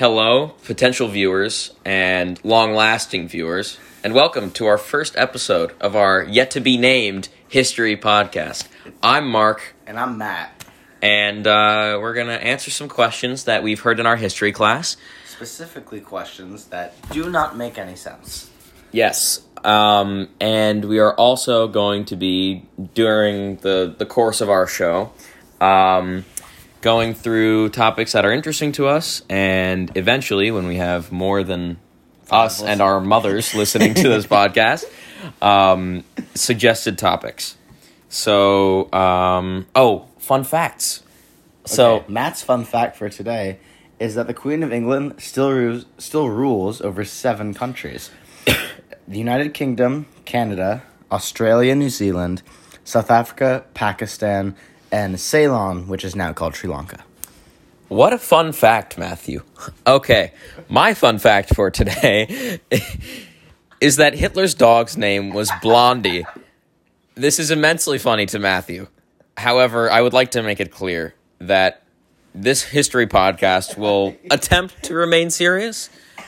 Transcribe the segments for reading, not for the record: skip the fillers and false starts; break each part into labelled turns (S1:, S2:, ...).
S1: Hello, potential viewers and long-lasting viewers, and welcome to our first episode of our yet-to-be-named history podcast. I'm Mark.
S2: And I'm Matt.
S1: And we're going to answer some questions that we've heard in our history class.
S2: Specifically questions that do not make any sense.
S1: Yes, and we are also going to be, during the course of our show, going through topics that are interesting to us, and eventually, when we have more than us and our mothers listening to this podcast, suggested topics. So, fun facts. So,
S2: Matt's fun fact for today is that the Queen of England still rules over 7 countries. The United Kingdom, Canada, Australia, New Zealand, South Africa, Pakistan, and Ceylon, which is now called Sri Lanka.
S1: What a fun fact, Matthew. Okay, my fun fact for today is that Hitler's dog's name was Blondie. This is immensely funny to Matthew. However, I would like to make it clear that this history podcast will attempt to remain serious,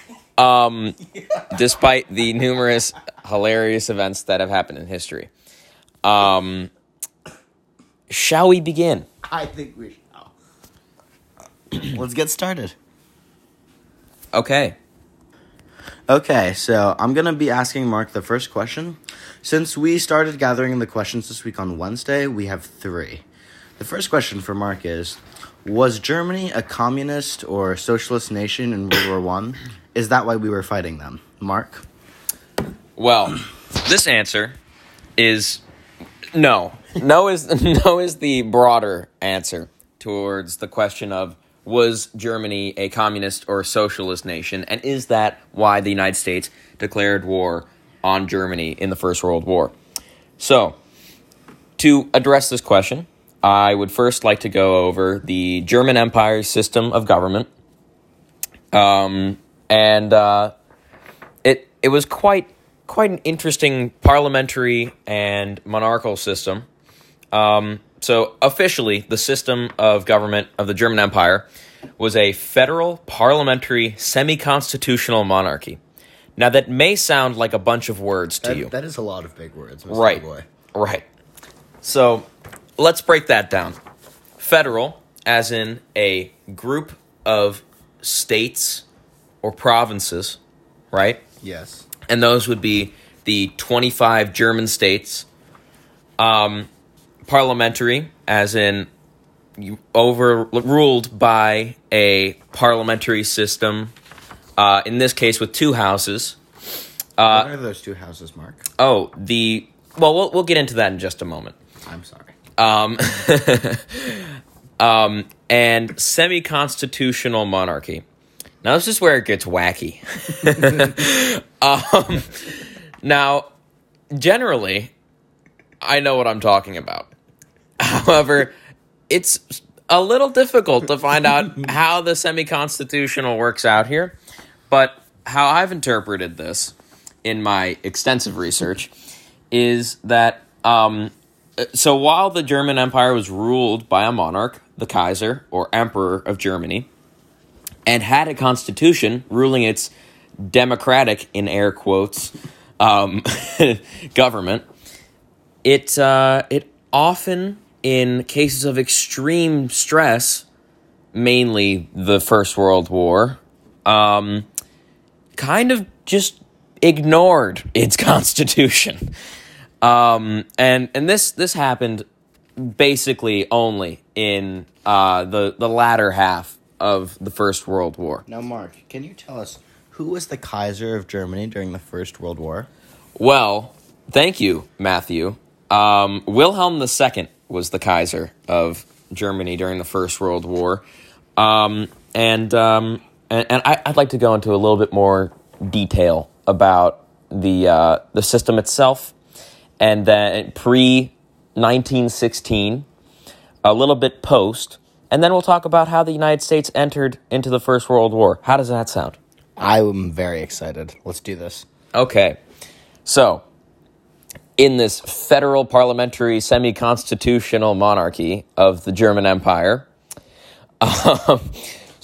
S1: despite the numerous hilarious events that have happened in history. Shall we begin?
S2: I think we shall. Let's get started.
S1: Okay,
S2: so I'm going to be asking Mark the first question. Since we started gathering the questions this week on Wednesday, we have 3. The first question for Mark is, was Germany a communist or socialist nation in World War I? Is that why we were fighting them? Mark?
S1: well, this answer is no. No is the broader answer towards the question of, was Germany a communist or socialist nation, and is that why the United States declared war on Germany in the First World War? So, to address this question, I would first like to go over the German Empire's system of government. It was quite an interesting parliamentary and monarchical system. So officially, the system of government of the German Empire was a federal, parliamentary, semi-constitutional monarchy. Now, that may sound like a bunch of words to you.
S2: That is a lot of big words, Mr.
S1: Right,
S2: Boy.
S1: right. So, let's break that down. Federal, as in a group of states or provinces, right?
S2: Yes.
S1: And those would be the 25 German states. Parliamentary, as in overruled by a parliamentary system, in this case with 2 houses.
S2: What are those 2 houses, Mark?
S1: We'll get into that in just a moment.
S2: I'm sorry.
S1: And semi-constitutional monarchy. Now, this is where it gets wacky. Now, generally, I know what I'm talking about. However, it's a little difficult to find out how the semi-constitutional works out here. But how I've interpreted this in my extensive research is that, so while the German Empire was ruled by a monarch, the Kaiser, or Emperor of Germany, and had a constitution ruling its democratic, in air quotes, government, it often, in cases of extreme stress, mainly the First World War, kind of just ignored its constitution. And this happened basically only in the latter half of the First World War.
S2: Now, Mark, can you tell us who was the Kaiser of Germany during the First World War?
S1: Well, thank you, Matthew. Wilhelm II was the Kaiser of Germany during the First World War. And I'd like to go into a little bit more detail about the system itself, and then pre-1916, a little bit post, and then we'll talk about how the United States entered into the First World War. How does that sound?
S2: I'm very excited. Let's do this.
S1: Okay. So, in this federal parliamentary semi-constitutional monarchy of the German Empire,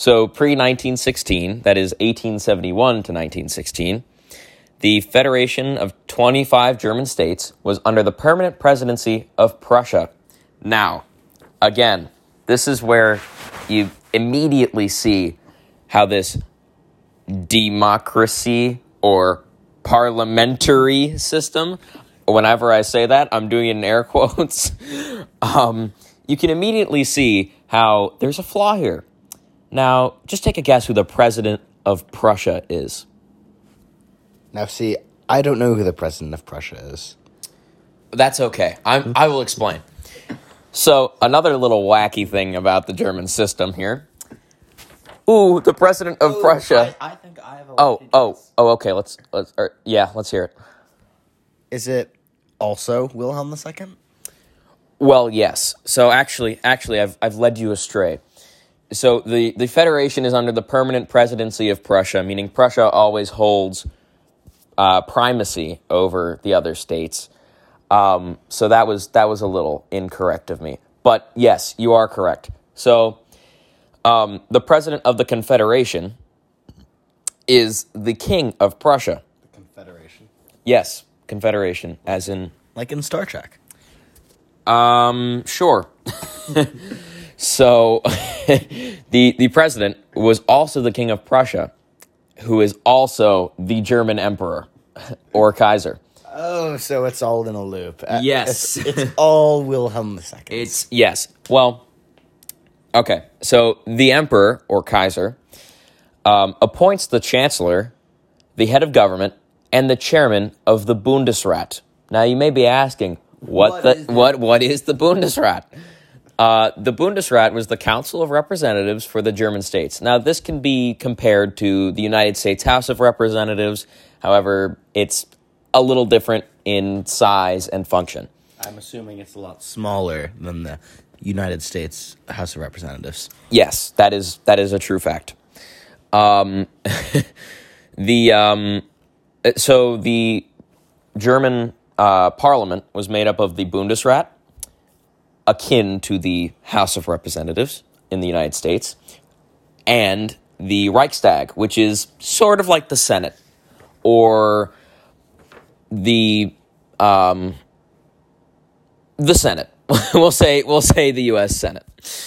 S1: So pre-1916, that is 1871 to 1916, the Federation of 25 German states was under the permanent presidency of Prussia. Now, again, this is where you immediately see how this democracy or parliamentary system, whenever I say that, I'm doing it in air quotes, you can immediately see how there's a flaw here. Now, just take a guess who the president of Prussia is.
S2: Now, see, I don't know who the president of Prussia is.
S1: That's okay. I will explain. So, another little wacky thing about the German system here. Ooh, the president of Prussia.
S2: I think I have a
S1: Okay. Let's hear it.
S2: Is it also Wilhelm II?
S1: Well, yes. So actually, I've led you astray. So the Federation is under the permanent presidency of Prussia, meaning Prussia always holds primacy over the other states. So that was a little incorrect of me. But yes, you are correct. So the president of the Confederation is the King of Prussia.
S2: The Confederation?
S1: Yes, Confederation, as in...
S2: Like in Star Trek.
S1: Sure. So, the president was also the King of Prussia, who is also the German Emperor, or Kaiser.
S2: Oh, so it's all in a loop.
S1: Yes.
S2: It's all Wilhelm II.
S1: Yes. Well, okay. So, the Emperor, or Kaiser, appoints the Chancellor, the head of government, and the chairman of the Bundesrat. Now, you may be asking, what is the Bundesrat? The Bundesrat was the Council of Representatives for the German states. Now, this can be compared to the United States House of Representatives. However, it's a little different in size and function.
S2: I'm assuming it's a lot smaller than the United States House of Representatives.
S1: Yes, that is a true fact. So the German Parliament was made up of the Bundesrat, akin to the House of Representatives in the United States, and the Reichstag, which is sort of like the Senate, or the Senate. we'll say the U.S. Senate.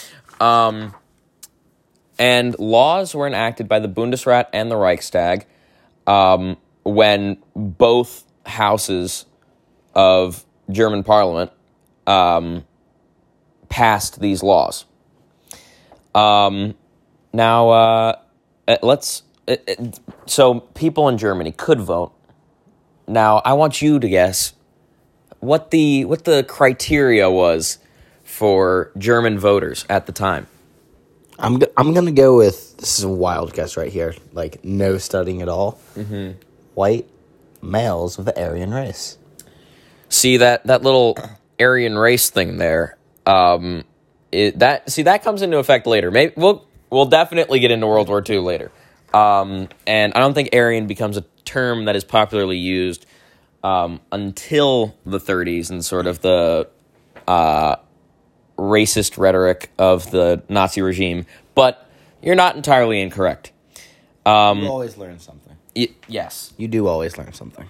S1: And laws were enacted by the Bundesrat and the Reichstag when both houses of German Parliament passed these laws. So people in Germany could vote. Now, I want you to guess what the criteria was for German voters at the time.
S2: I'm gonna go with, this is a wild guess right here, like no studying at all.
S1: Mm-hmm.
S2: White males of the Aryan race.
S1: See that little Aryan race thing there. That comes into effect later. Maybe we'll definitely get into World War II later. And I don't think Aryan becomes a term that is popularly used until the 30s and sort of the racist rhetoric of the Nazi regime. But you're not entirely incorrect.
S2: You always learn something.
S1: Yes.
S2: You do always learn something.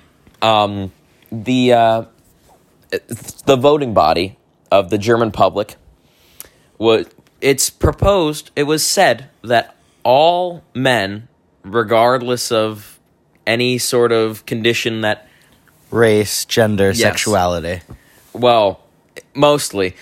S1: The voting body of the German public it was said that all men, regardless of any sort of condition that...
S2: Race, gender,
S1: Yes.
S2: sexuality.
S1: Well, mostly.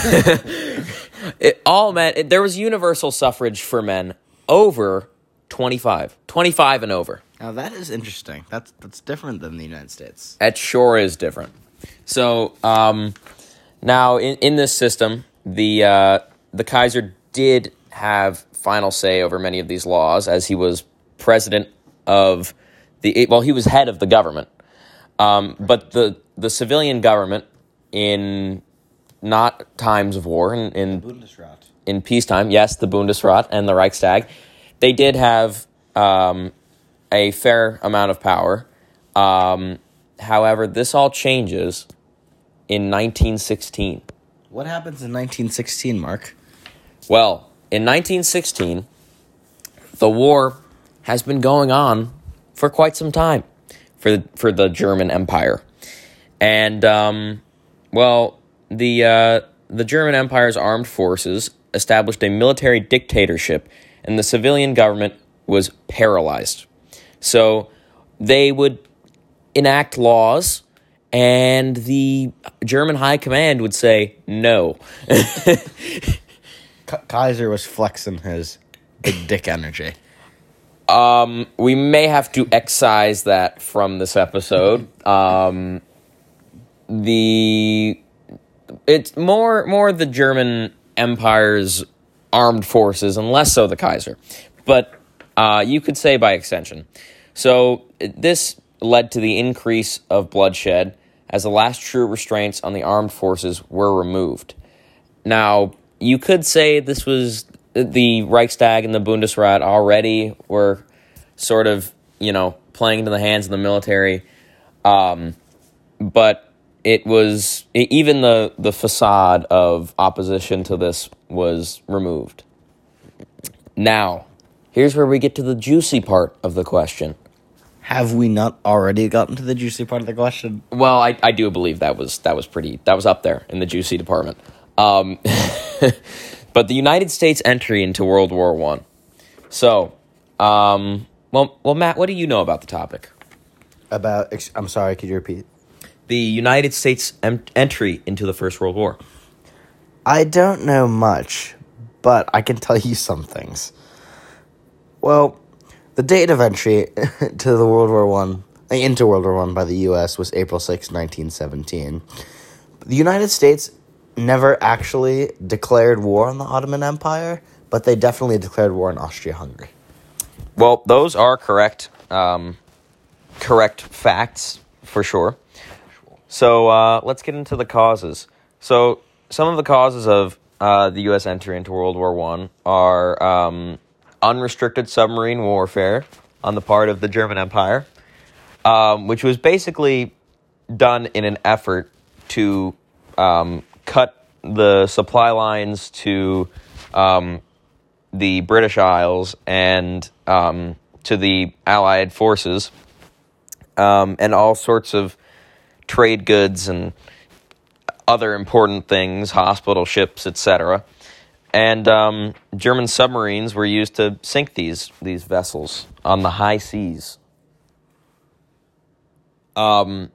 S1: All men... There was universal suffrage for men over 25. 25 and over.
S2: Now that is interesting. That's different than the United States.
S1: That sure is different. So, now in this system, the Kaiser did have final say over many of these laws, as he was president of he was head of the government. But the civilian government, in not times of war, in
S2: Bundesrat.
S1: In peacetime, yes, the Bundesrat and the Reichstag, they did have a fair amount of power. However, this all changes in 1916.
S2: What happens in 1916, Mark?
S1: Well, in 1916, the war has been going on for quite some time for the German Empire. And, the German Empire's armed forces established a military dictatorship, and the civilian government was paralyzed. So they would enact laws, and the German high command would say no.
S2: Kaiser was flexing his big dick energy.
S1: We may have to excise that from this episode. It's more the German Empire's armed forces, and less so the Kaiser. But you could say by extension. So this led to the increase of bloodshed as the last true restraints on the armed forces were removed. Now, you could say this was the Reichstag and the Bundesrat already were sort of, playing into the hands of the military. But it was, even the facade of opposition to this was removed. Now, here's where we get to the juicy part of the question.
S2: Have we not already gotten to the juicy part of the question?
S1: Well, I do believe that was up there in the juicy department. But the United States entry into World War I. So, Matt, what do you know about the topic?
S2: I'm sorry, could you repeat?
S1: The United States entry into the First World War.
S2: I don't know much, but I can tell you some things. Well, the date of entry to the into World War I by the U.S. was April 6, 1917. The United States never actually declared war on the Ottoman Empire, but they definitely declared war on Austria-Hungary.
S1: Well, those are correct facts, for sure. So let's get into the causes. So some of the causes of the U.S. entry into World War I are unrestricted submarine warfare on the part of the German Empire, which was basically done in an effort to cut the supply lines to the British Isles and to the Allied forces, and all sorts of trade goods and other important things, hospital ships, etc. And German submarines were used to sink these vessels on the high seas. So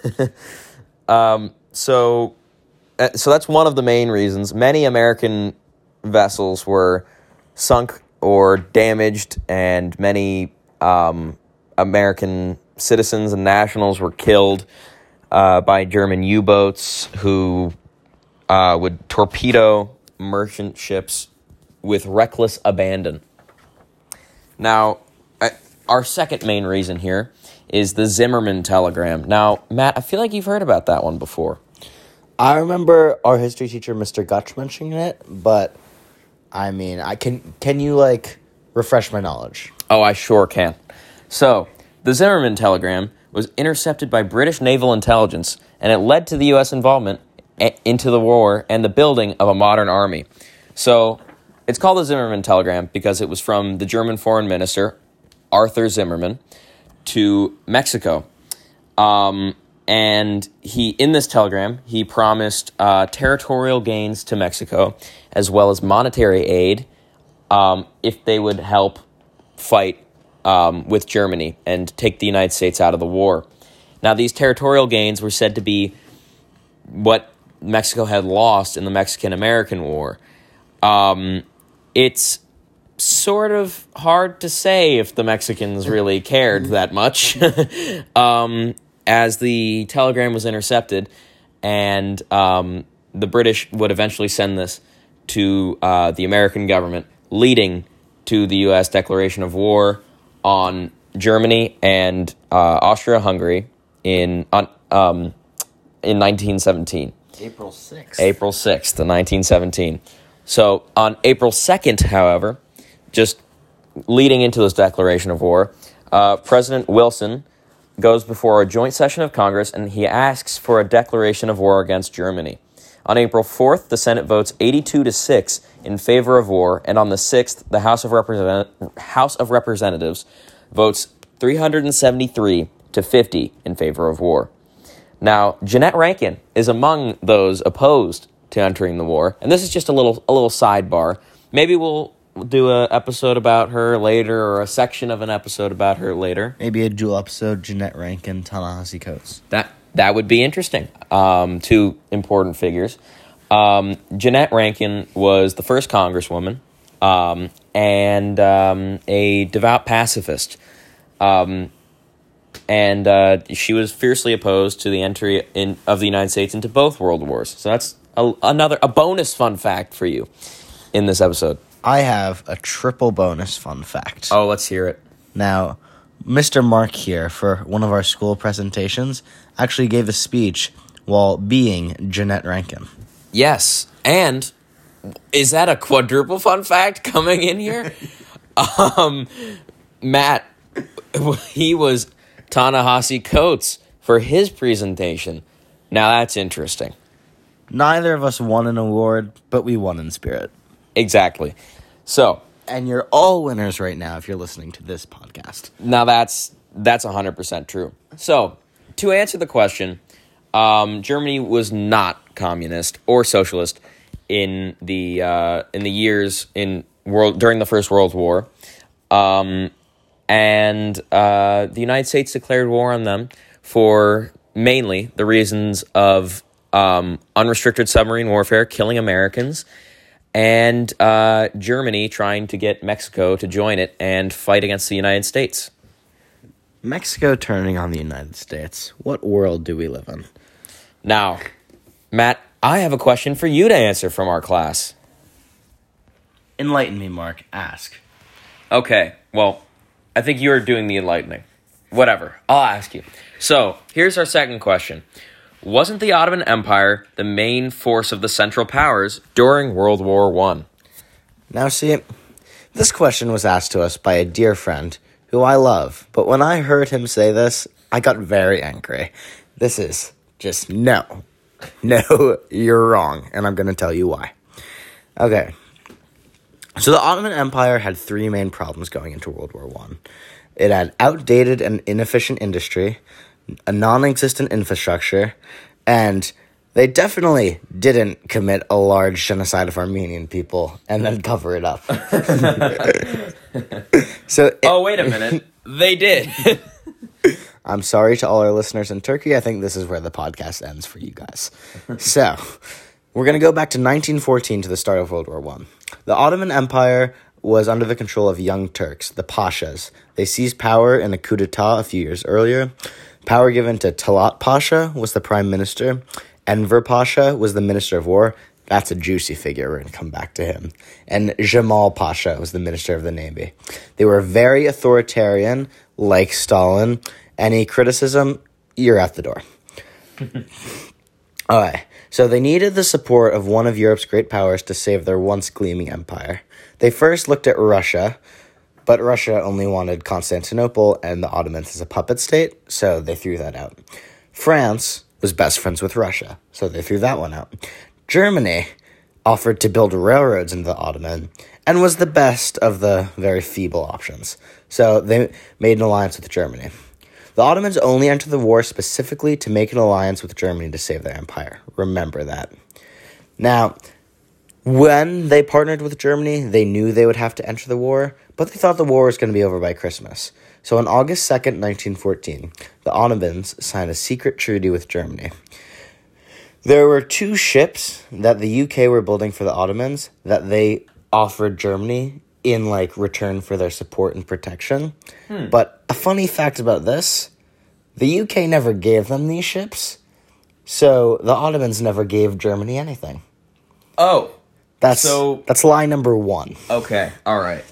S1: that's one of the main reasons. Many American vessels were sunk or damaged, and many American citizens and nationals were killed by German U-boats who would torpedo merchant ships with reckless abandon. Now, our second main reason here is the Zimmermann telegram. Now, Matt, I feel like you've heard about that one before.
S2: I remember our history teacher, Mr. Gutch, mentioning it, but I mean, can you refresh my knowledge?
S1: Oh, I sure can. So, the Zimmermann telegram was intercepted by British naval intelligence, and it led to the U.S. involvement into the war and the building of a modern army. So, it's called the Zimmermann telegram because it was from the German foreign minister, Arthur Zimmermann, to Mexico. And in this telegram, he promised territorial gains to Mexico, as well as monetary aid if they would help fight with Germany and take the United States out of the war. Now, these territorial gains were said to be what Mexico had lost in the Mexican-American War. It's sort of hard to say if the Mexicans really cared that much, as the telegram was intercepted, and the British would eventually send this to the American government, leading to the U.S. declaration of war on Germany and Austria-Hungary in 1917.
S2: April 6th.
S1: April 6th, 1917. So on April 2nd, however, just leading into this declaration of war, President Wilson goes before a joint session of Congress and he asks for a declaration of war against Germany. On April 4th, the Senate votes 82-6 in favor of war, and on the 6th, the House of Representatives votes 373-50 in favor of war. Now, Jeannette Rankin is among those opposed to entering the war, and this is just a little sidebar. Maybe we'll do an episode about her later, or a section of an episode about her later.
S2: Maybe a dual episode, Jeannette Rankin, Ta-Nehisi Coates.
S1: That would be interesting. Two important figures. Jeannette Rankin was the first Congresswoman, and a devout pacifist. And she was fiercely opposed to the entry of the United States into both world wars. So that's a bonus fun fact for you in this episode.
S2: I have a triple bonus fun fact.
S1: Oh, let's hear it.
S2: Now, Mr. Mark here, for one of our school presentations, actually gave a speech while being Jeannette Rankin.
S1: Yes, and is that a quadruple fun fact coming in here? Matt, he was Ta-Nehisi Coates for his presentation. Now that's interesting.
S2: Neither of us won an award, but we won in spirit.
S1: Exactly. So,
S2: and you're all winners right now if you're listening to this podcast.
S1: Now that's 100% true. So, to answer the question, Germany was not communist or socialist in the years during the First World War, and the United States declared war on them for mainly the reasons of unrestricted submarine warfare, killing Americans, and Germany trying to get Mexico to join it and fight against the United States.
S2: Mexico turning on the United States. What world do we live in?
S1: Now, Matt, I have a question for you to answer from our class.
S2: Enlighten me, Mark. Ask.
S1: Okay, well, I think you're doing the enlightening. Whatever, I'll ask you. So, here's our second question. Wasn't the Ottoman Empire the main force of the Central Powers during World War I?
S2: Now, see, this question was asked to us by a dear friend who I love, but when I heard him say this, I got very angry. This is just no, you're wrong, and I'm going to tell you why. Okay, so the Ottoman Empire had three main problems going into World War I. It had outdated and inefficient industry, a non-existent infrastructure, and they definitely didn't commit a large genocide of Armenian people and then cover it up.
S1: Wait a minute. They did.
S2: I'm sorry to all our listeners in Turkey. I think this is where the podcast ends for you guys. So, we're going to go back to 1914 to the start of World War I. The Ottoman Empire was under the control of Young Turks, the Pashas. They seized power in a coup d'etat a few years earlier. Power given to Talat Pasha was the prime minister. Enver Pasha was the minister of war. That's a juicy figure. We're going to come back to him. And Jamal Pasha was the minister of the navy. They were very authoritarian, like Stalin. Any criticism, you're out the door. All right. So they needed the support of one of Europe's great powers to save their once gleaming empire. They first looked at Russia, but Russia only wanted Constantinople and the Ottomans as a puppet state, so they threw that out. France was best friends with Russia, so they threw that one out. Germany offered to build railroads into the Ottoman and was the best of the very feeble options, so they made an alliance with Germany. The Ottomans only entered the war specifically to make an alliance with Germany to save their empire. Remember that. Now, when they partnered with Germany, they knew they would have to enter the war, but they thought the war was going to be over by Christmas. So on August 2nd, 1914, the Ottomans signed a secret treaty with Germany. There were two ships that the UK were building for the Ottomans that they offered Germany in return for their support and protection. But a funny fact about this, the UK never gave them these ships, so the Ottomans never gave Germany anything.
S1: Oh.
S2: That's lie number one.
S1: Okay, all right.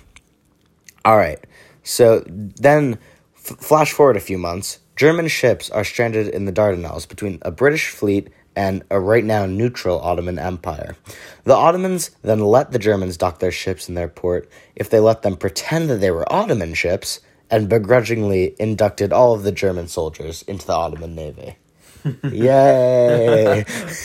S2: So then, flash forward a few months, German ships are stranded in the Dardanelles between a British fleet and a right now neutral Ottoman Empire. The Ottomans then let the Germans dock their ships in their port if they let them pretend that they were Ottoman ships, and begrudgingly inducted all of the German soldiers into the Ottoman Navy. Yay!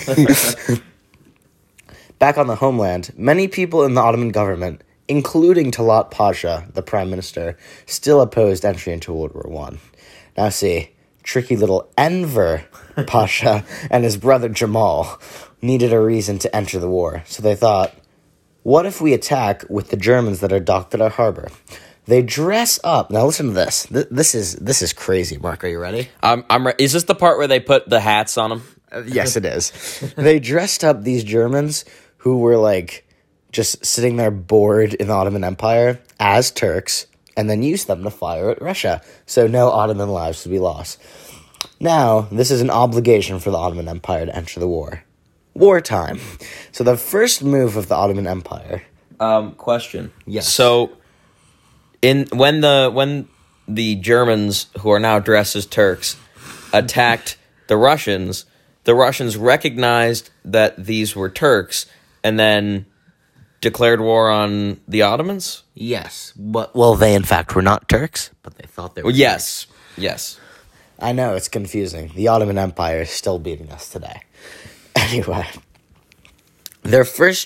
S2: Back on the homeland, many people in the Ottoman government, including Talat Pasha, the prime minister, still opposed entry into World War One. Now see, tricky little Enver Pasha and his brother Jamal needed a reason to enter the war, so they thought, what if we attack with the Germans that are docked at our harbor? They dress up. Now listen to this. This is crazy, Mark. Are you ready?
S1: Is this the part where they put the hats on them?
S2: Yes, it is. They dressed up these Germans who were like just sitting there bored in the Ottoman Empire as Turks, and then used them to fire at Russia, so no Ottoman lives would be lost. Now, this is an obligation for the Ottoman Empire to enter the war. Wartime. So the first move of the Ottoman Empire.
S1: Question.
S2: Yes.
S1: So, when the Germans, who are now dressed as Turks, attacked the Russians recognized that these were Turks and then declared war on the Ottomans?
S2: Yes. But, well, they in fact were not Turks, but they thought they were.
S1: Yes. Yes.
S2: I know, it's confusing. The Ottoman Empire is still beating us today. Anyway, their first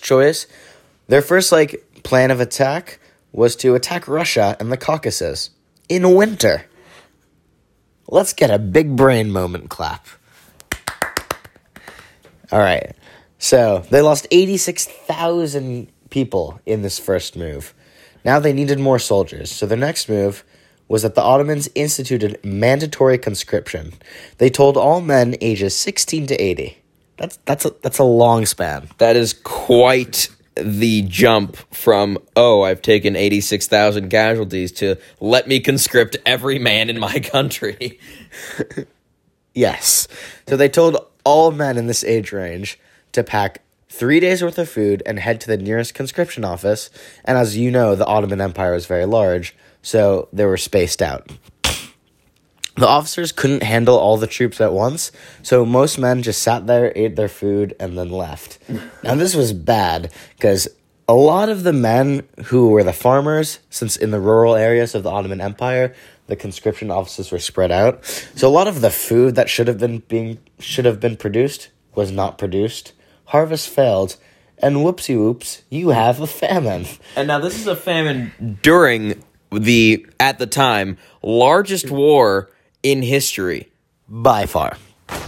S2: plan of attack was to attack Russia and the Caucasus in winter. Let's get a big brain moment clap. All right. So, they lost 86,000 people in this first move. Now they needed more soldiers. So their next move was that the Ottomans instituted mandatory conscription. They told all men ages 16 to 80. That's a long span.
S1: That is quite the jump from, I've taken 86,000 casualties to let me conscript every man in my country.
S2: Yes. So they told all men in this age range to pack 3 days worth of food and head to the nearest conscription office. And as you know, the Ottoman Empire was very large, so they were spaced out. The officers couldn't handle all the troops at once, so most men just sat there, ate their food, and then left. Now, this was bad, because a lot of the men who were the farmers, since in the rural areas of the Ottoman Empire, the conscription offices were spread out, so a lot of the food that should have been produced was not produced. Harvest failed, and whoopsie whoops, you have a famine.
S1: And now this is a famine during the, at the time, largest war in history.
S2: By far.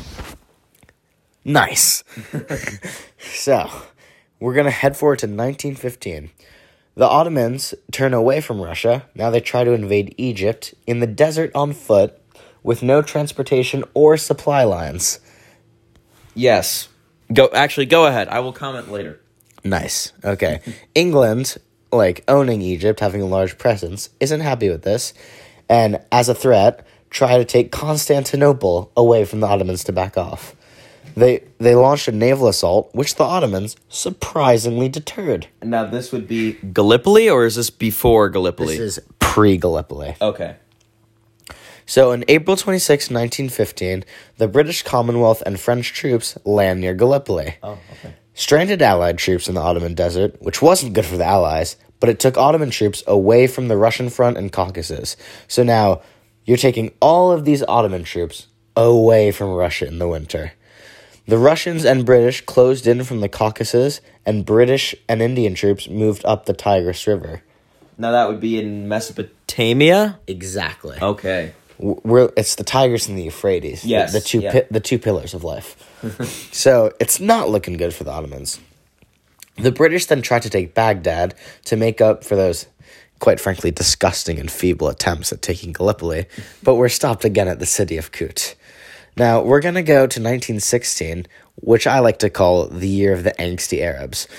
S2: Nice. So, we're going to head forward to 1915. The Ottomans turn away from Russia. Now they try to invade Egypt in the desert on foot with no transportation or supply lines.
S1: Yes. Go ahead. I will comment later.
S2: Nice. Okay. England, owning Egypt, having a large presence, isn't happy with this. And as a threat, try to take Constantinople away from the Ottomans to back off. They launched a naval assault, which the Ottomans surprisingly deterred.
S1: Now, this would be Gallipoli, or is this before Gallipoli?
S2: This is pre-Gallipoli.
S1: Okay.
S2: So, on April 26, 1915, the British Commonwealth and French troops land near Gallipoli.
S1: Oh, okay.
S2: Stranded Allied troops in the Ottoman desert, which wasn't good for the Allies, but it took Ottoman troops away from the Russian front and Caucasus. So now, you're taking all of these Ottoman troops away from Russia in the winter. The Russians and British closed in from the Caucasus, and British and Indian troops moved up the Tigris River.
S1: Now that would be in Mesopotamia?
S2: Exactly.
S1: Okay.
S2: It's the Tigris and the Euphrates.
S1: Yes.
S2: The two pillars of life. So, it's not looking good for the Ottomans. The British then tried to take Baghdad to make up for those, quite frankly, disgusting and feeble attempts at taking Gallipoli, but were stopped again at the city of Kut. Now, we're going to go to 1916, which I like to call the year of the angsty Arabs.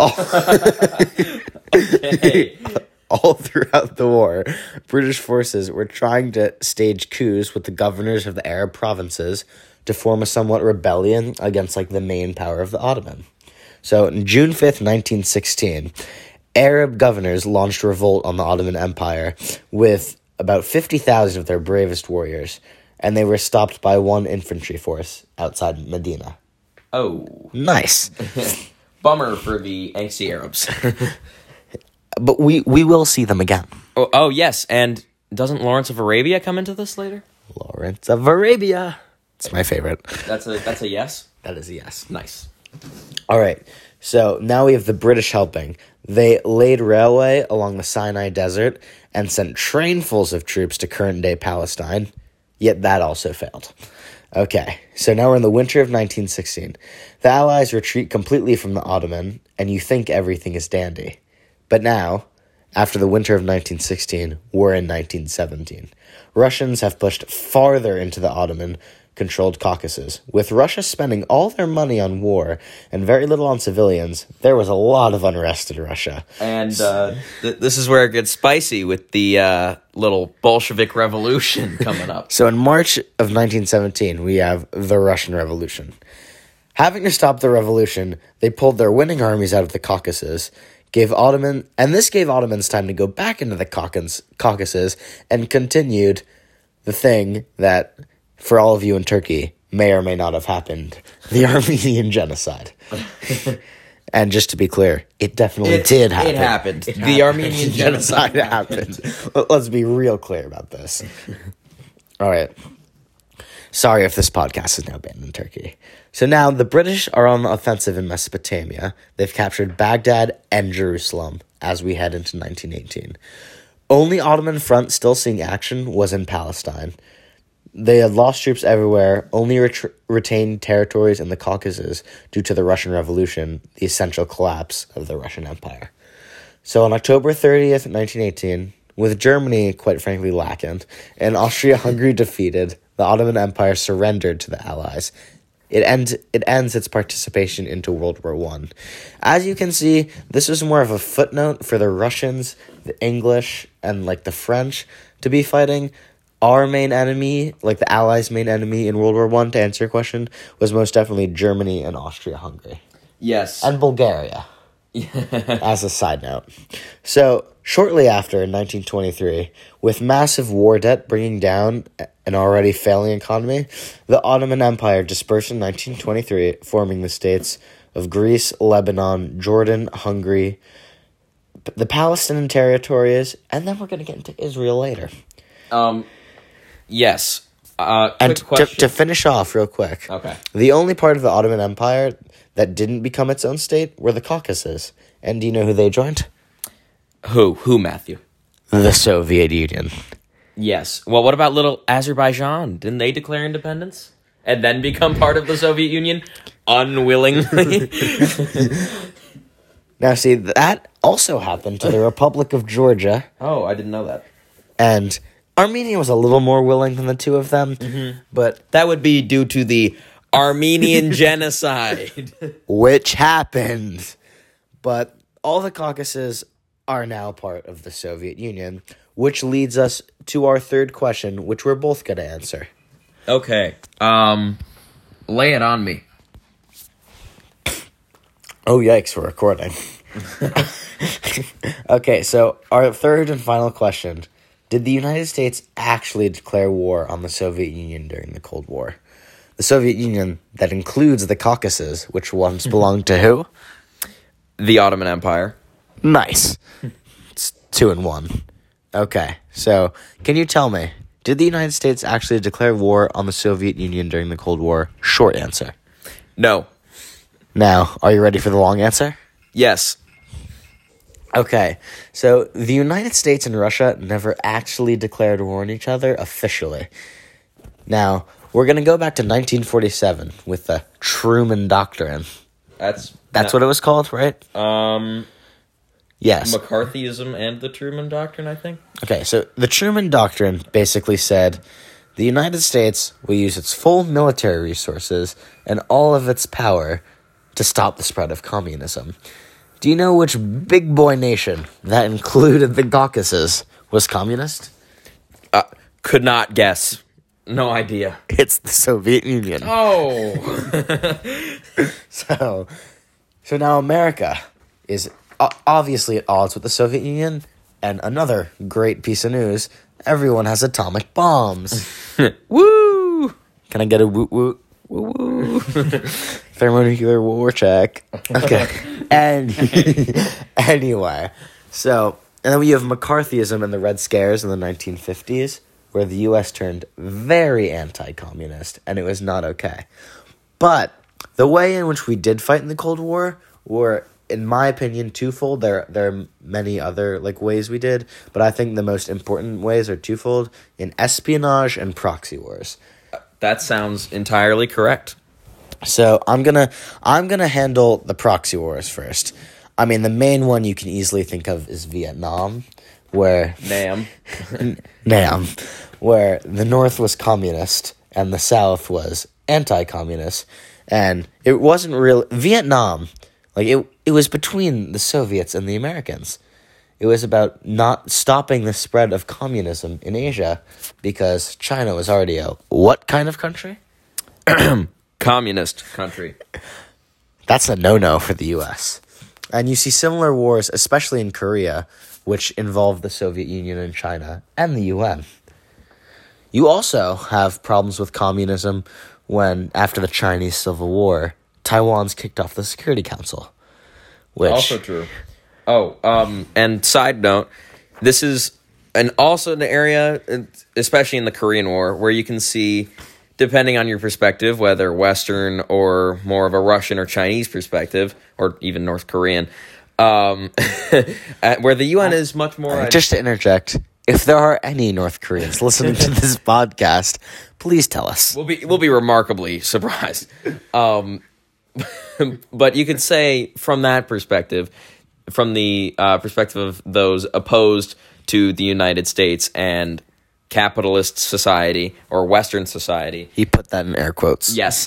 S1: Okay.
S2: All throughout the war, British forces were trying to stage coups with the governors of the Arab provinces to form a somewhat rebellion against the main power of the Ottoman. So, on June 5th, 1916, Arab governors launched a revolt on the Ottoman Empire with about 50,000 of their bravest warriors, and they were stopped by one infantry force outside Medina.
S1: Oh.
S2: Nice.
S1: Bummer for the angsty Arabs.
S2: But we will see them again.
S1: Oh, yes, and doesn't Lawrence of Arabia come into this later?
S2: Lawrence of Arabia. It's my favorite.
S1: That's a yes?
S2: That is a yes.
S1: Nice.
S2: All right. So now we have the British helping. They laid railway along the Sinai Desert and sent trainfuls of troops to current-day Palestine, yet that also failed. Okay, so now we're in the winter of 1916. The Allies retreat completely from the Ottoman, and you think everything is dandy. But now, after the winter of 1916, we're in 1917. Russians have pushed farther into the Ottoman-controlled Caucasus. With Russia spending all their money on war and very little on civilians, there was a lot of unrest in Russia.
S1: And this is where it gets spicy with the little Bolshevik Revolution coming up.
S2: So in March of 1917, we have the Russian Revolution. Having to stop the revolution, they pulled their winning armies out of the Caucasus, this gave Ottomans time to go back into the Caucasus and continued the thing that, for all of you in Turkey, may or may not have happened, the Armenian genocide. And just to be clear, it definitely did happen.
S1: It happened. The Armenian genocide
S2: happened. Let's be real clear about this. All right. Sorry if this podcast is now banned in Turkey. So now the British are on the offensive in Mesopotamia. They've captured Baghdad and Jerusalem as we head into 1918. Only Ottoman front still seeing action was in Palestine. They had lost troops everywhere, only retained territories in the Caucasus due to the Russian Revolution, the essential collapse of the Russian Empire. So on October 30th, 1918, with Germany, quite frankly, lacking, and Austria-Hungary defeated, the Ottoman Empire surrendered to the Allies. It ends its participation into World War I. As you can see, this was more of a footnote for the Russians, the English, and the French to be fighting. Our main enemy, the Allies' main enemy in World War I, to answer your question, was most definitely Germany and Austria-Hungary.
S1: Yes.
S2: And Bulgaria, as a side note. So, shortly after, in 1923, with massive war debt bringing down an already failing economy, the Ottoman Empire dispersed in 1923, forming the states of Greece, Lebanon, Jordan, Hungary, the Palestinian territories, and then we're going to get into Israel later.
S1: Yes.
S2: And to finish off real quick,
S1: okay.
S2: The only part of the Ottoman Empire that didn't become its own state were the Caucasus. And do you know who they joined?
S1: Who, Matthew?
S2: The Soviet Union.
S1: Yes. Well, what about little Azerbaijan? Didn't they declare independence? And then become part of the Soviet Union? Unwillingly?
S2: Now, see, that also happened to the Republic of Georgia.
S1: Oh, I didn't know that.
S2: And Armenia was a little more willing than the two of them, but
S1: that would be due to the Armenian genocide.
S2: Which happened. But all the Caucasus are now part of the Soviet Union, which leads us to our third question, which we're both going to answer.
S1: Okay. Lay it on me.
S2: Oh, yikes, we're recording. Okay, so our third and final question. Did the United States actually declare war on the Soviet Union during the Cold War? The Soviet Union that includes the Caucasus, which once belonged to who?
S1: The Ottoman Empire.
S2: Nice. It's 2-1. Okay, so can you tell me, did the United States actually declare war on the Soviet Union during the Cold War? Short answer.
S1: No.
S2: Now, are you ready for the long answer?
S1: Yes.
S2: Okay, so the United States and Russia never actually declared war on each other officially. Now, we're going to go back to 1947 with the Truman Doctrine. That's what it was called, right? Yes.
S1: McCarthyism and the Truman Doctrine, I think.
S2: Okay, so the Truman Doctrine basically said the United States will use its full military resources and all of its power to stop the spread of communism. Do you know which big boy nation that included the Caucasus was communist?
S1: Could not guess. No idea.
S2: It's the Soviet Union.
S1: Oh.
S2: So now America is obviously at odds with the Soviet Union. And another great piece of news, everyone has atomic bombs.
S1: Woo!
S2: Can I get a woo woo? Woo woo. Thermonuclear war check. Okay. And anyway, so, and then we have McCarthyism and the Red Scares in the 1950s. where the U.S. turned very anti-communist, and it was not okay. But the way in which we did fight in the Cold War were, in my opinion, twofold. There are many other ways we did, but I think the most important ways are twofold: in espionage and proxy wars.
S1: That sounds entirely correct.
S2: So I'm gonna handle the proxy wars first. I mean, the main one you can easily think of is Vietnam, where where the North was communist and the South was anti-communist, and it wasn't real Vietnam. It was between the Soviets and the Americans. It was about not stopping the spread of communism in Asia because China was already a what kind of country?
S1: Communist country.
S2: That's a no-no for the U.S. And you see similar wars, especially in Korea, which involved the Soviet Union and China and the UN. You also have problems with communism when, after the Chinese Civil War, Taiwan's kicked off the Security Council. Which,
S1: also true. And side note, this is also an area, especially in the Korean War, where you can see, depending on your perspective, whether Western or more of a Russian or Chinese perspective, or even North Korean, where the UN is much more...
S2: Just to interject, if there are any North Koreans listening to this podcast, please tell us.
S1: We'll be remarkably surprised. But you could say from that perspective, from the perspective of those opposed to the United States and capitalist society or Western society.
S2: He put that in air quotes.
S1: Yes.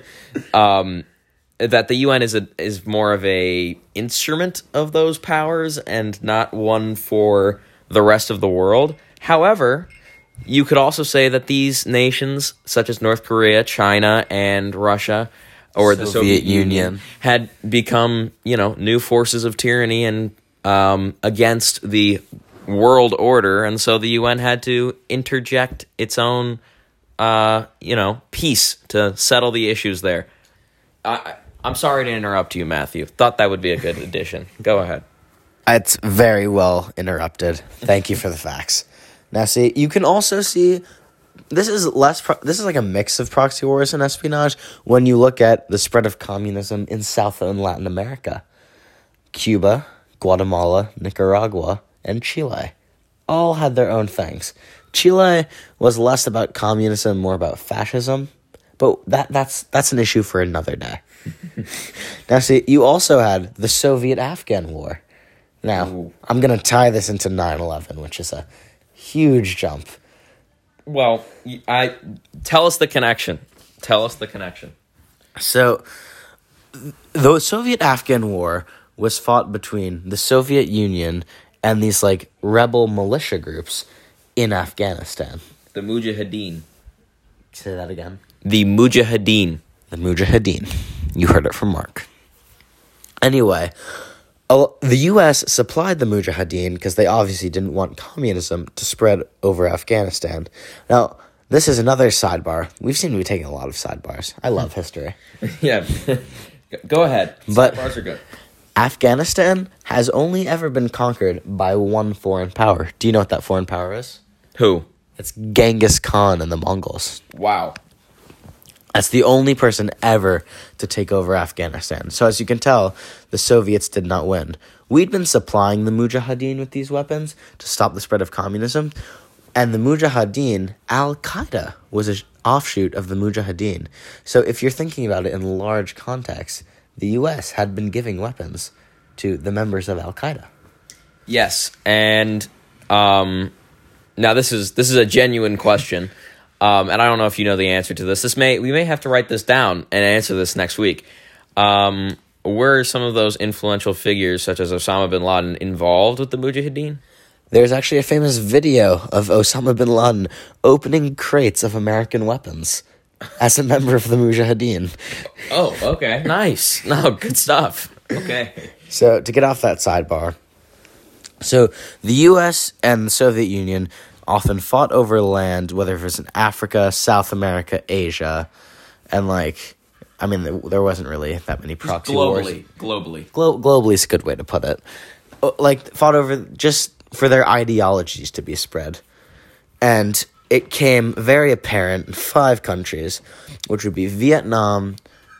S1: That the UN is more of a instrument of those powers and not one for the rest of the world. However, you could also say that these nations, such as North Korea, China, and Russia, or the Soviet Union, had become, new forces of tyranny and against the world order, and so the UN had to interject its own, peace to settle the issues there. I'm sorry to interrupt you, Matthew. Thought that would be a good addition. Go ahead.
S2: It's very well interrupted. Thank you for the facts. Now, see, you can also see this is like a mix of proxy wars and espionage when you look at the spread of communism in South and Latin America. Cuba, Guatemala, Nicaragua, and Chile all had their own things. Chile was less about communism, more about fascism, but that's an issue for another day. Now, see, you also had the Soviet-Afghan War. Now, ooh. I'm going to tie this into 9/11, which is a huge jump.
S1: Well, tell us the connection.
S2: So, the Soviet-Afghan War was fought between the Soviet Union and these, rebel militia groups in Afghanistan.
S1: The Mujahideen.
S2: Say that again.
S1: The Mujahideen.
S2: The Mujahideen. You heard it from Mark. Anyway, the U.S. supplied the Mujahideen because they obviously didn't want communism to spread over Afghanistan. Now, this is another sidebar. We've seemed to be taking a lot of sidebars. I love history.
S1: Yeah. Go ahead.
S2: But
S1: sidebars are good.
S2: Afghanistan has only ever been conquered by one foreign power. Do you know what that foreign power is?
S1: Who?
S2: It's Genghis Khan and the Mongols.
S1: Wow.
S2: That's the only person ever to take over Afghanistan. So as you can tell, the Soviets did not win. We'd been supplying the Mujahideen with these weapons to stop the spread of communism. And the Mujahideen, Al-Qaeda was an offshoot of the Mujahideen. So if you're thinking about it in large context, the U.S. had been giving weapons to the members of Al-Qaeda.
S1: Yes, and now this is a genuine question. And I don't know if you know the answer to this. We may have to write this down and answer this next week. Were some of those influential figures, such as Osama bin Laden, involved with the Mujahideen?
S2: There's actually a famous video of Osama bin Laden opening crates of American weapons as a member of the Mujahideen.
S1: Oh, okay. Nice. No, good stuff. Okay.
S2: So, to get off that sidebar, so the U.S. and the Soviet Union often fought over land, whether it was in Africa, South America, Asia, and there wasn't really that many proxy wars.
S1: Globally.
S2: Globally is a good way to put it. Fought over just for their ideologies to be spread. And it came very apparent in 5 countries, which would be Vietnam,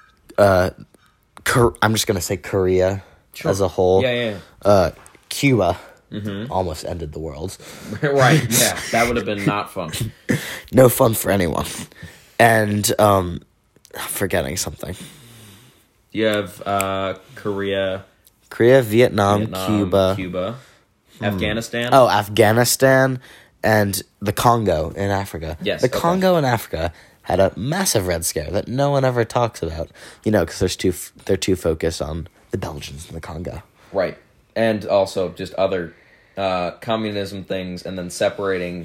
S2: I'm just going to say Korea as a whole.
S1: Yeah.
S2: Cuba almost ended the world.
S1: Right, yeah. That would have been not fun.
S2: No fun for anyone. And I'm forgetting something.
S1: You have Korea,
S2: Vietnam, Cuba.
S1: Afghanistan.
S2: Oh, Afghanistan and the Congo in Africa.
S1: Yes,
S2: the Congo in Africa had a massive Red Scare that no one ever talks about. Because they're too focused on the Belgians in the Congo.
S1: Right, and also just other communism things, and then separating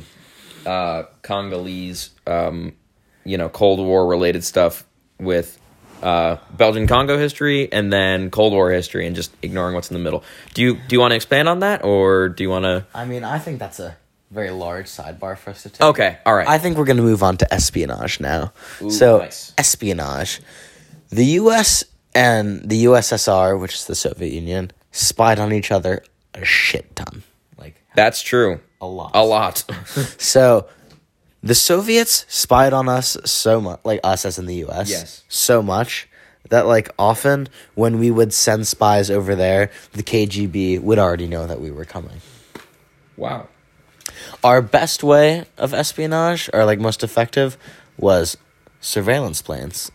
S1: Congolese, Cold War related stuff with Belgian Congo history, and then Cold War history, and just ignoring what's in the middle. Do you want to expand on that, or do you want to?
S2: I mean, I think that's a very large sidebar for us to take.
S1: Okay, all right.
S2: I think we're going to move on to espionage now.
S1: Ooh,
S2: so,
S1: nice.
S2: Espionage. The U.S. and the USSR, which is the Soviet Union, spied on each other a shit ton.
S1: That's true.
S2: A lot.
S1: A lot.
S2: So, the Soviets spied on us so much, us as in the U.S.
S1: Yes.
S2: So much that, often when we would send spies over there, the KGB would already know that we were coming.
S1: Wow.
S2: Our best way of espionage, or, most effective, was surveillance planes.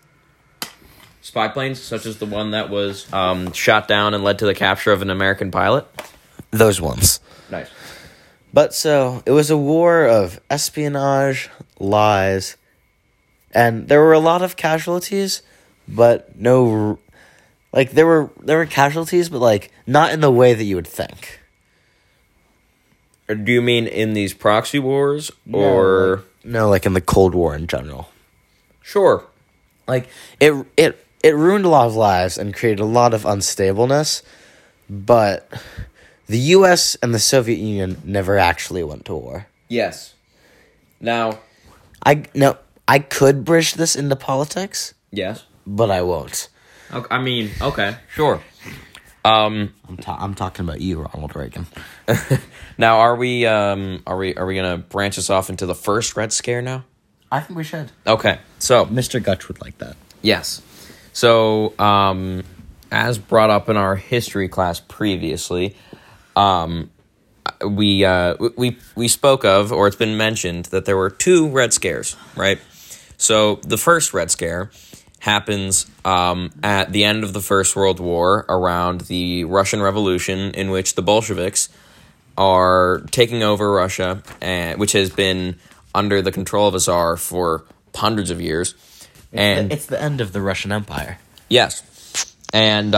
S1: Spy planes, such as the one that was shot down and led to the capture of an American pilot?
S2: Those ones.
S1: Nice.
S2: But so, it was a war of espionage, lies, and there were a lot of casualties, but no, there were casualties, but, not in the way that you would think.
S1: Or do you mean in these proxy wars, or?
S2: No, in the Cold War in general.
S1: Sure.
S2: It ruined a lot of lives and created a lot of unstableness, but the U.S. and the Soviet Union never actually went to war.
S1: Yes. Now,
S2: I could bridge this into politics.
S1: Yes.
S2: But I won't.
S1: Okay, sure.
S2: I'm talking about you, Ronald Reagan.
S1: Now, are we gonna branch us off into the first Red Scare now?
S2: I think we should.
S1: Okay, so
S2: Mr. Gutch would like that.
S1: Yes. So, as brought up in our history class previously, we spoke of, or it's been mentioned, that there were 2 Red Scares, right? So the first Red Scare happens at the end of the First World War, around the Russian Revolution, in which the Bolsheviks are taking over Russia, which has been under the control of a Tsar for hundreds of years.
S2: It's the end of the Russian Empire.
S1: Yes. And,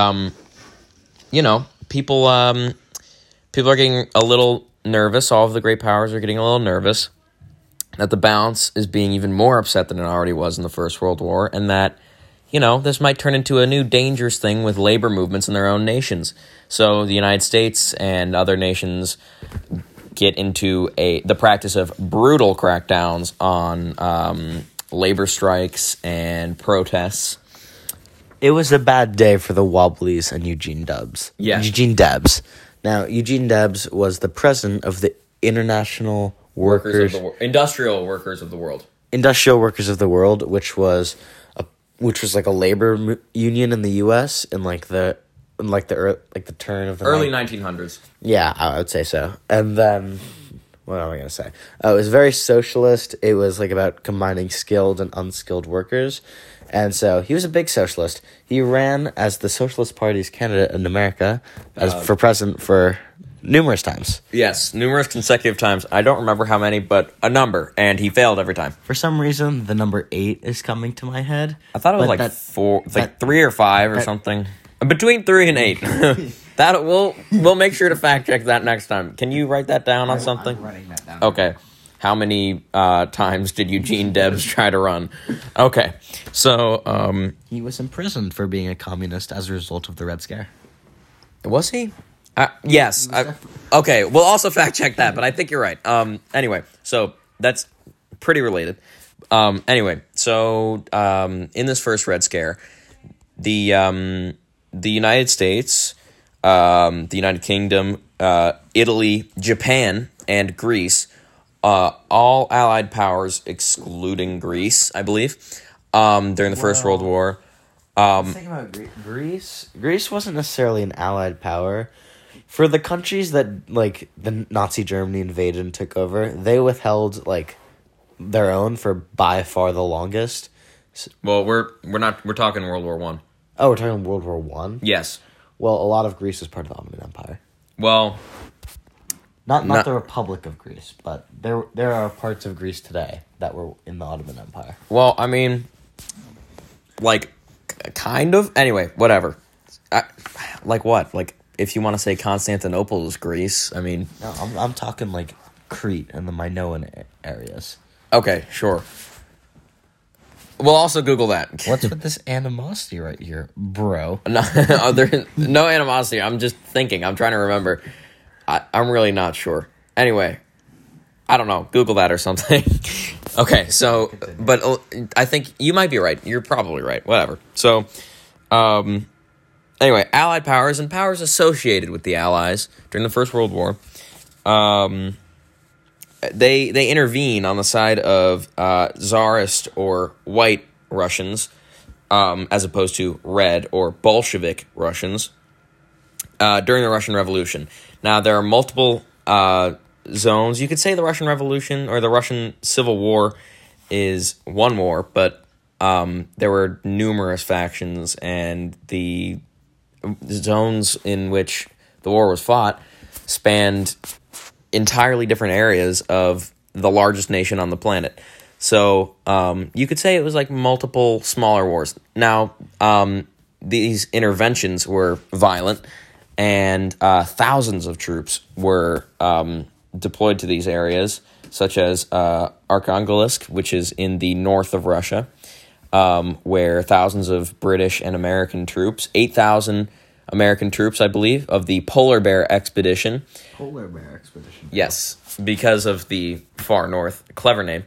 S1: people are getting a little nervous. All of the great powers are getting a little nervous that the balance is being even more upset than it already was in the First World War, and that, this might turn into a new dangerous thing with labor movements in their own nations. So the United States and other nations get into the practice of brutal crackdowns on labor strikes and protests.
S2: It was a bad day for the Wobblies and Eugene Debs.
S1: Yeah.
S2: Eugene Debs. Now, Eugene Debs was the president of the International
S1: Industrial Workers of the World.
S2: Industrial Workers of the World, which was a labor union in the U.S. in the turn of the
S1: early 1900s.
S2: Yeah, I would say so. And then, what am I going to say? It was very socialist. It was about combining skilled and unskilled workers. And so he was a big socialist. He ran as the Socialist Party's candidate in America for president for numerous times.
S1: Yes, numerous consecutive times. I don't remember how many, but a number, and he failed every time.
S2: For some reason, the number 8 is coming to my head.
S1: I thought it was 4, 3 or 5 or something. Between 3 and 8. That we'll make sure to fact check that next time. Can you write that down on something?
S2: I'm writing that down.
S1: Okay. How many times did Eugene Debs try to run? Okay, so
S2: he was imprisoned for being a communist as a result of the Red Scare.
S1: Was he? Yes. Okay, we'll also fact check that, but I think you're right. Anyway, so that's pretty related. Anyway, so in this first Red Scare, the United States, the United Kingdom, Italy, Japan, and Greece all Allied powers, excluding Greece, I believe, during the First World War.
S2: Think about Greece. Greece wasn't necessarily an Allied power. For the countries that the Nazi Germany invaded and took over, they withheld their own for by far the longest.
S1: Well, we're talking World War I.
S2: Oh, we're talking World War One?
S1: Yes.
S2: Well, a lot of Greece was part of the Ottoman Empire.
S1: Well,
S2: not the Republic of Greece, but there are parts of Greece today that were in the Ottoman Empire.
S1: Well, I mean, kind of. Anyway, whatever. What? If you want to say Constantinople is Greece, I mean...
S2: No, I'm talking, Crete and the Minoan areas.
S1: Okay, sure. We'll also Google that.
S2: What's with this animosity right here, bro?
S1: No, no animosity. I'm just thinking. I'm trying to remember. I'm really not sure. Anyway, I don't know. Google that or something. Okay, so... But I think you might be right. You're probably right. Whatever. So... Anyway, Allied powers and powers associated with the Allies during the First World War, they intervene on the side of Tsarist or white Russians, as opposed to red or Bolshevik Russians, during the Russian Revolution. Now, there are multiple zones. You could say the Russian Revolution or the Russian Civil War is one war, but there were numerous factions, and the zones in which the war was fought spanned entirely different areas of the largest nation on the planet. So you could say it was multiple smaller wars. Now, these interventions were violent, and thousands of troops were deployed to these areas, such as Arkhangelsk, which is in the north of Russia, where thousands of British and American troops, 8,000 American troops, I believe, of the Polar Bear Expedition.
S2: Polar Bear Expedition.
S1: Yes, because of the far north. Clever name.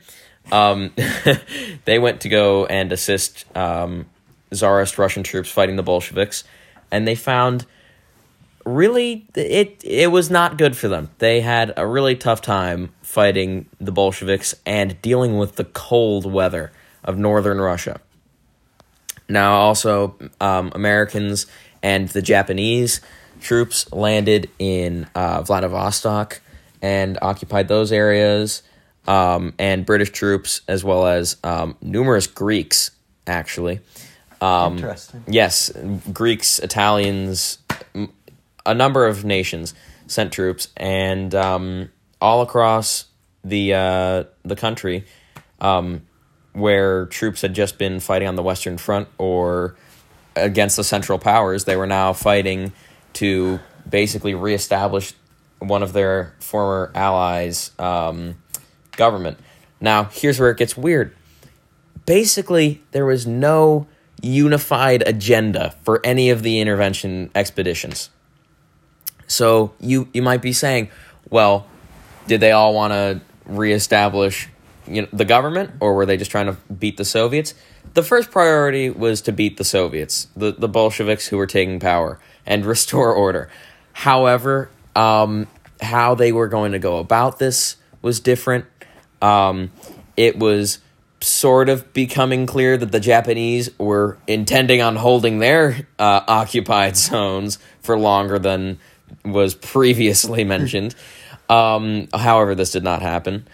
S1: They went to go and assist Tsarist Russian troops fighting the Bolsheviks, and they found really it was not good for them. They had a really tough time fighting the Bolsheviks and dealing with the cold weather of northern Russia. Now, also, Americans and the Japanese troops landed in Vladivostok and occupied those areas, and British troops, as well as numerous Greeks, actually.
S2: Interesting.
S1: Yes, Greeks, Italians, a number of nations sent troops, and all across the country, where troops had just been fighting on the Western Front or against the Central Powers, they were now fighting to basically reestablish one of their former allies' government. Now, here's where it gets weird. Basically, there was no unified agenda for any of the intervention expeditions. So you might be saying, well, did they all want to reestablish the government, or were they just trying to beat the Soviets? The first priority was to beat the Soviets, the Bolsheviks who were taking power, and restore order. However, how they were going to go about this was different. It was sort of becoming clear that the Japanese were intending on holding their occupied zones for longer than was previously mentioned. However, this did not happen.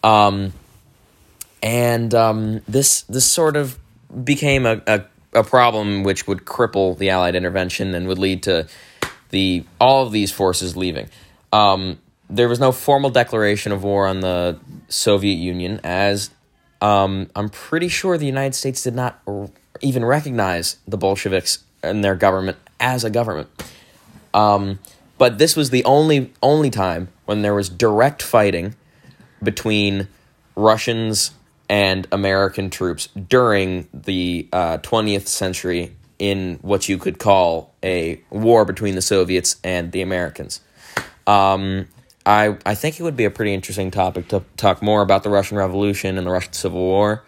S1: This sort of became a problem which would cripple the Allied intervention and would lead to all of these forces leaving. There was no formal declaration of war on the Soviet Union, as I'm pretty sure the United States did not even recognize the Bolsheviks and their government as a government. But this was the only time when there was direct fighting between Russians and American troops during the 20th century in what you could call a war between the Soviets and the Americans. I think it would be a pretty interesting topic to talk more about the Russian Revolution and the Russian Civil War.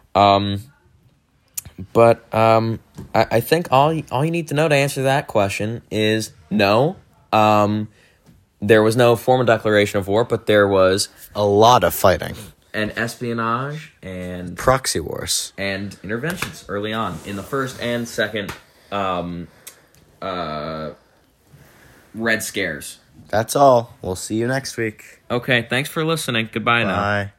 S1: But I think all you need to know to answer that question is no. There was no formal declaration of war, but there was
S2: A lot of fighting.
S1: an espionage and
S2: Proxy wars.
S1: interventions early on in the first and second Red Scares.
S2: That's all. We'll see you next week.
S1: Okay, thanks for listening. Goodbye now.
S2: Bye.